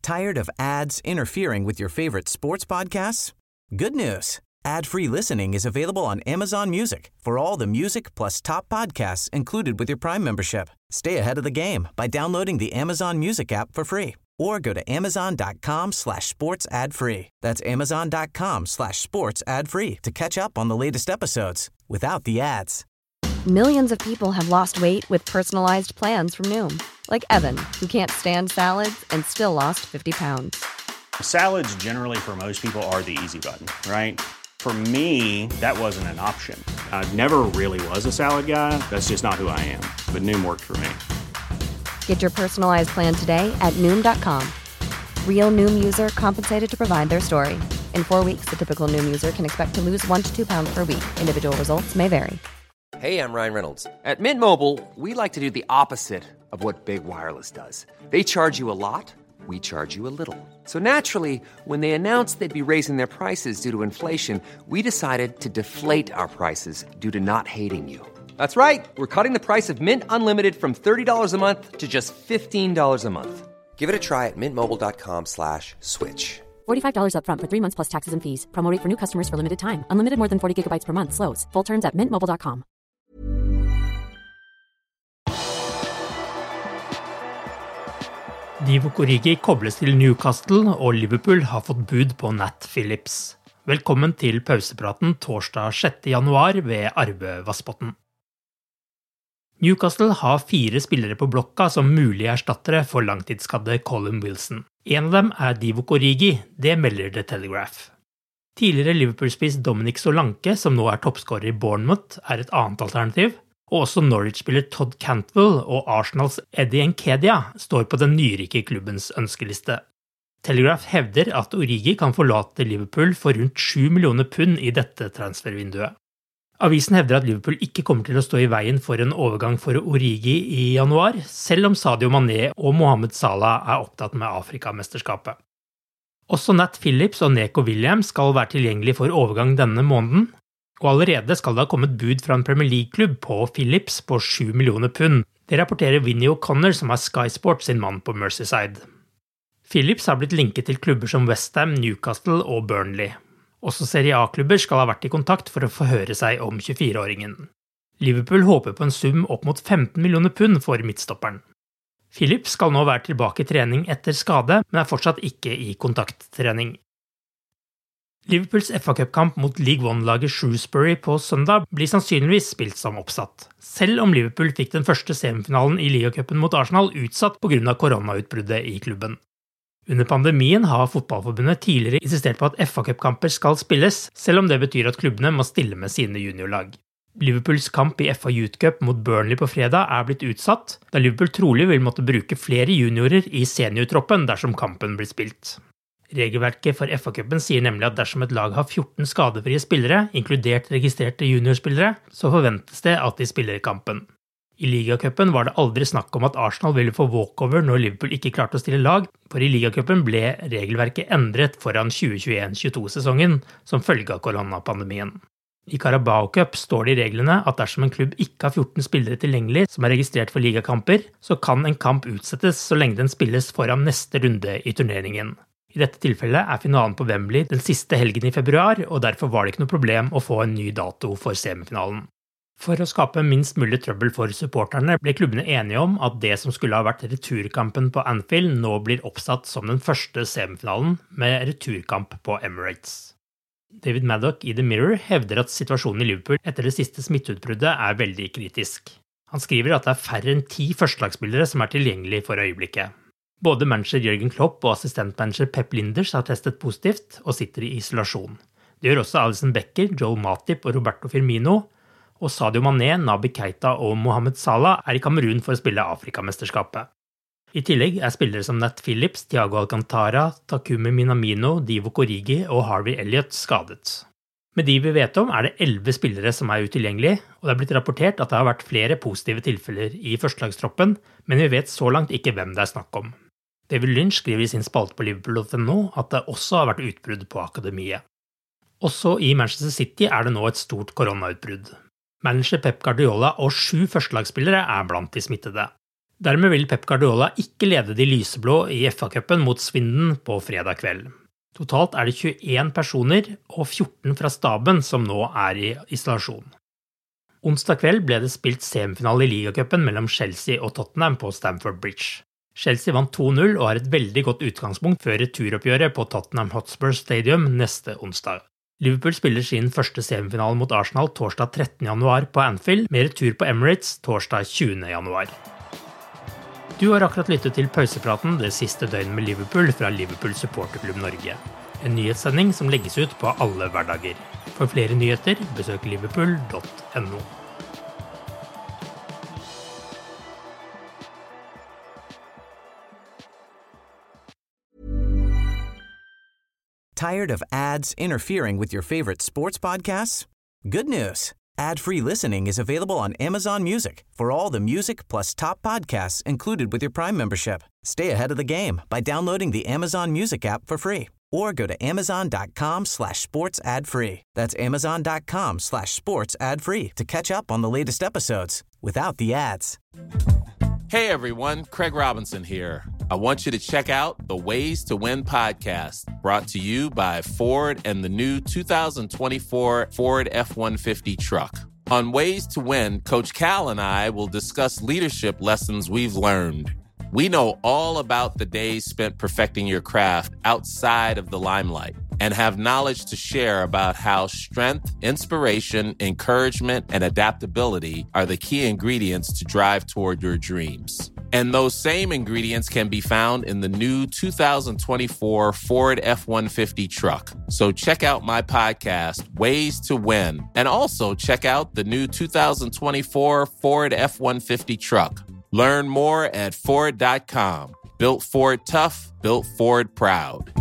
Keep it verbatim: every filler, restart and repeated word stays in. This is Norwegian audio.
Tired of ads interfering with your favorite sports podcasts? Good news. Ad-free listening is available on Amazon Music for all the music plus top podcasts included with your Prime membership. Stay ahead of the game by downloading the Amazon Music app for free or go to amazon.com slash sports ad free. That's amazon.com slash sports ad free to catch up on the latest episodes without the ads. Millions of people have lost weight with personalized plans from Noom. Like Evan, who can't stand salads and still lost fifty pounds. Salads generally for most people are the easy button, right? For me, that wasn't an option. I never really was a salad guy. That's just not who I am. But Noom worked for me. Get your personalized plan today at Noom dot com. Real Noom user compensated to provide their story. In four weeks, the typical Noom user can expect to lose one to two pounds per week. Individual results may vary. Hey, I'm Ryan Reynolds. At Mint Mobile, we like to do the opposite of what Big Wireless does. They charge you a lot, we charge you a little. So naturally, when they announced they'd be raising their prices due to inflation, we decided to deflate our prices due to not hating you. That's right. We're cutting the price of Mint Unlimited from thirty dollars a month to just fifteen dollars a month. Give it a try at mintmobile.com slash switch. forty-five dollars up front for three months plus taxes and fees. Promo rate for new customers for limited time. Unlimited more than forty gigabytes per month. Slows full terms at mint mobile dot com. Divock Origi kobles til Newcastle, og Liverpool har fått bud på Nat Phillips. Velkommen til pausepraten torsdag sjette januar ved Arve Vassbotn. Newcastle har fire spillere på blokka som mulige erstattere for langtidsskadde Colin Wilson. En av dem er Divock Origi, det melder The Telegraph. Tidligere Liverpool-spiss Dominic Solanke, som nå er toppskårer i Bournemouth, er et annet alternativ. Og også Norwich-spiller Todd Cantwell og Arsenals Eddie Nketiah står på den nyrike klubbens ønskeliste. Telegraph hevder at Origi kan forlate Liverpool for rundt sju millioner pund i dette transfervinduet. Avisen hevder at Liverpool ikke kommer til å stå i veien for en overgang for Origi i januar, selv om Sadio Mané og Mohamed Salah er opptatt med Afrikamesterskapet. Også Nat Phillips og Neco Williams skal være tilgjengelig for overgang denne måneden, og allerede skal det ha kommet bud fra en Premier League-klubb på Phillips på sju millioner pund. Det rapporterer Vinnie O'Connor, som er Sky Sports sin mann på Merseyside. Phillips har blitt linket til klubber som West Ham, Newcastle og Burnley. Også Serie A-klubber skal ha vært i kontakt for å forhøre seg om tjuefire-åringen. Liverpool håper på en sum opp mot femten millioner pund for midtstopperen. Phillips skal nå være tilbake i trening etter skade, men er fortsatt ikke i kontakttrening. Liverpools F A Cup-kamp mot League One-laget Shrewsbury på søndag blir sannsynligvis spilt som oppsatt, selv om Liverpool fikk den første semifinalen i Ligacupen mot Arsenal utsatt på grunn av koronautbruddet i klubben. Under pandemien har fotballforbundet tidligere insistert på at F A Cup-kamper skal spilles, selv om det betyr at klubbene må stille med sine juniorlag. Liverpools kamp i F A Youth Cup mot Burnley på fredag er blitt utsatt, da Liverpool trolig vil måtte bruke flere juniorer i seniortroppen dersom kampen blir spilt. Regelverket for F A-cupen sier nemlig at dersom et lag har fjorten skadefrie spillere, inkludert registrerte juniorspillere, så forventes det at de spiller kampen. I Ligacupen var det aldri snakk om at Arsenal ville få walkover når Liverpool ikke klarte å stille lag, for i Ligacupen ble regelverket endret foran tjue tjueen tjueto-sesongen som følge av koronapandemien. I Carabao Cup står det i reglene at dersom en klubb ikke har fjorten spillere tilgjengelig som er registrert for ligakamper, så kan en kamp utsettes så lenge den spilles foran neste runde i turneringen. I dette tilfellet er finalen på Wembley den siste helgen i februar, og derfor var det ikke noe problem å få en ny dato for semifinalen. For å skape minst mulig trøbbel for supporterne ble klubbene enige om at det som skulle ha vært returkampen på Anfield nå blir oppsatt som den første semifinalen med returkamp på Emirates. David Maddock i The Mirror hevder at situasjonen i Liverpool etter det siste smitteutbruddet er veldig kritisk. Han skriver at det er færre enn ti førstelagsspillere som er tilgjengelig for øyeblikket. Både manager Jürgen Klopp og assistentmanager Pep Linders har testet positivt og sitter i isolasjon. Det gjør også Alisson Becker, Joel Matip og Roberto Firmino, og Sadio Mané, Naby Keita og Mohamed Salah er i Kamerun for å spille Afrikamesterskapet. I tillegg er spillere som Nat Phillips, Thiago Alcantara, Takumi Minamino, Divock Origi og Harvey Elliott skadet. Med de vi vet om er det elleve spillere som er utilgjengelige, og det er blitt rapportert at det har vært flere positive tilfeller i førstelagstroppen, men vi vet så langt ikke hvem det er snakk om. David Lynch skriver i sin spalte på Liverpool punkt no at det også har vært utbrudd på akademiet. Også i Manchester City er det nå et stort koronautbrudd. Manager Pep Guardiola og sju førstelagsspillere er blant de smittede. Dermed vil Pep Guardiola ikke lede de lyseblå i F A-cupen mot Swindon på fredag kveld. Totalt er det tjueen personer og fjorten fra staben som nå er i isolasjon. Onsdag kveld ble det spilt semifinale i ligacupen mellom Chelsea og Tottenham på Stamford Bridge. Chelsea vant to null og har et veldig godt utgangspunkt før returoppgjøret på Tottenham Hotspur Stadium neste onsdag. Liverpool spiller sin første semifinale mot Arsenal torsdag trettende januar på Anfield, med retur på Emirates torsdag tjuende januar. Du har akkurat lyttet til pausepraten det siste døgnet med Liverpool fra Liverpool Supporterklubb Norge. En nyhetssending som legges ut på alle hverdager. For flere nyheter, besøk liverpool punktum no. Tired of ads interfering with your favorite sports podcasts? Good news. Ad-free listening is available on Amazon Music for all the music plus top podcasts included with your Prime membership. Stay ahead of the game by downloading the Amazon Music app for free or go to amazon.com slash sports ad free. That's amazon.com slash sports ad free to catch up on the latest episodes without the ads. Hey everyone, Craig Robinson here. I want you to check out the Ways to Win podcast, brought to you by Ford and the new two thousand twenty-four Ford F one fifty truck. On Ways to Win, Coach Cal and I will discuss leadership lessons we've learned. We know all about the days spent perfecting your craft outside of the limelight and have knowledge to share about how strength, inspiration, encouragement, and adaptability are the key ingredients to drive toward your dreams. And those same ingredients can be found in the new two thousand twenty-four Ford F one fifty truck. So check out my podcast, Ways to Win, and also check out the new two thousand twenty-four Ford F one fifty truck. Learn more at Ford dot com. Built Ford tough, built Ford proud.